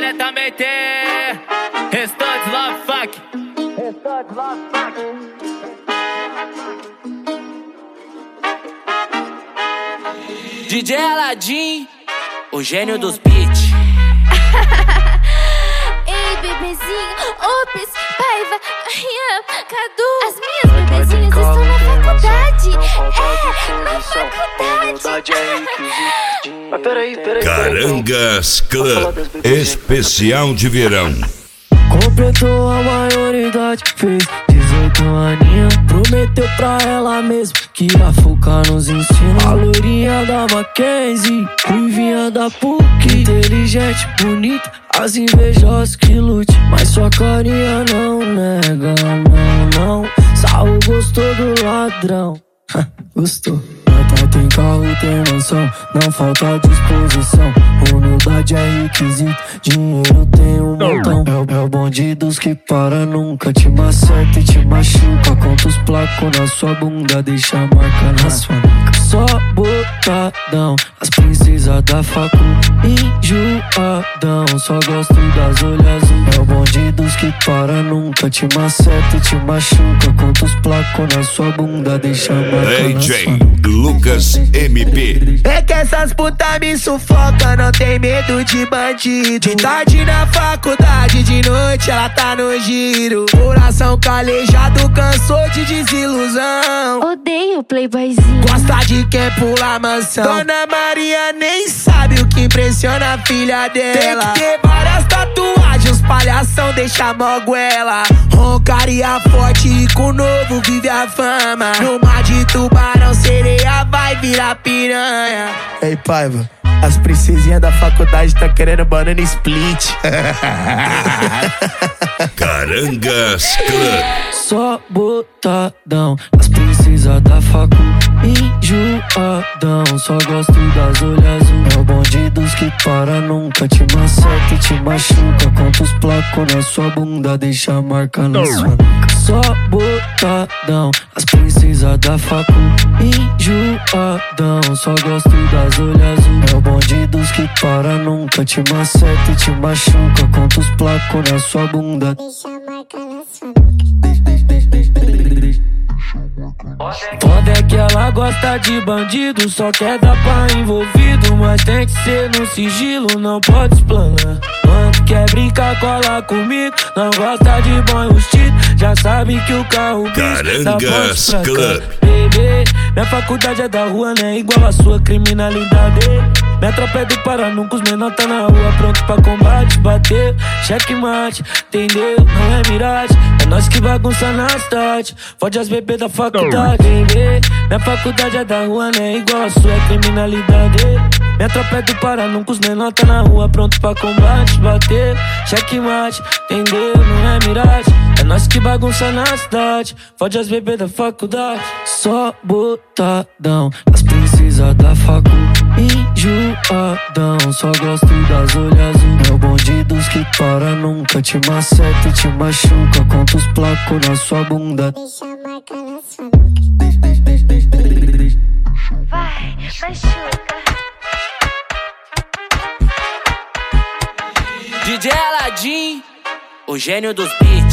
quer também ter. Restante love fuck. DJ Aladdin, o gênio dos beats. Ei, bebezinho, Ops, Paiva, Rian, Cadu. As minhas bebezinhas estão na faculdade. Na faculdade. Mas peraí. Carangas Clã, especial de verão. Completou a maioridade, fez 18 aninhos. Prometeu pra ela mesmo que ia focar nos ensinos. A loirinha da Mackenzie, ruivinha da PUC, inteligente, bonita, as invejosas que lute. Mas sua carinha não nega, não. Saul gostou do ladrão. Gostou. Tem carro, tem mansão, não falta disposição. Humildade é requisito, dinheiro tem um montão. É o bonde dos que para, nunca te maceta e te machuca. Conta os placos na sua bunda, deixa a marca na sua nuca. Só botadão, as princesas da facu, enjoadão. Só gosto das olhas azul. É o bonde dos que para, nunca te maceta e te machuca. Conta os placos na sua bunda, deixa a marca na sua nuca. Lucas MP. É que essas putas me sufoca, não tem medo de bandido. De tarde na faculdade, de noite ela tá no giro. Coração calejado, cansou de desilusão. Odeio playboyzinho. Gosta de quem pula mansão. Dona Maria nem sabe o que impressiona a filha dela. Tem que ter várias tatuagens, os palhação deixa moguela. Roncaria forte e com novo vive a fama. No mar de tubarão, sereia vai virar piranha. Ei, Paiva, as princesinhas da faculdade tá querendo banana split. Carangas Clã. Só botadão, as princesas da facu, enjoadão. Só gosto das olhas azul. É o bonde dos que para, nunca te maceta e te machuca. Conta os placos na sua bunda, deixa a marca na sua nuca. Só botadão, as princesas da facu, enjoadão. Só gosto das olhas azul. É o bonde dos que para, nunca te maceta e te machuca. Conta os placos na sua bunda, Deixa a marca na sua nuca. Foda é que ela gosta de bandido, só quer dar pra envolvido. Mas tem que ser no sigilo, não pode explanar. Quando quer brincar, cola comigo. Não gosta de bom enrustido, já sabe que o carro bicho tá Carangas Clã. Bebê, minha faculdade é da rua, né? Igual a sua criminalidade. Minha tropa é do Pará, nunca os menor tá na rua, pronto pra combate. Bateu, checkmate, entendeu? Não é miragem, é nós que bagunça na cidade. Fode as bebês da faculdade. Bebê, minha faculdade é da rua, né? Igual a sua criminalidade. Minha tropa é do Pará, nunca os menor tá na rua, pronto pra combate. Bateu, checkmate, entendeu? Não é miragem, é nós que bagunça na cidade. Fode as bebês da faculdade. Só botadão, as princesas da facu, enjoadão. Só gosto das olhas azul. É o bonde dos que para, nunca te maceta e te machuca. Conta os placos na sua bunda, Deixa a marca na sua nuca. Vai, machuca. DJ Aladdin, o gênio dos beats.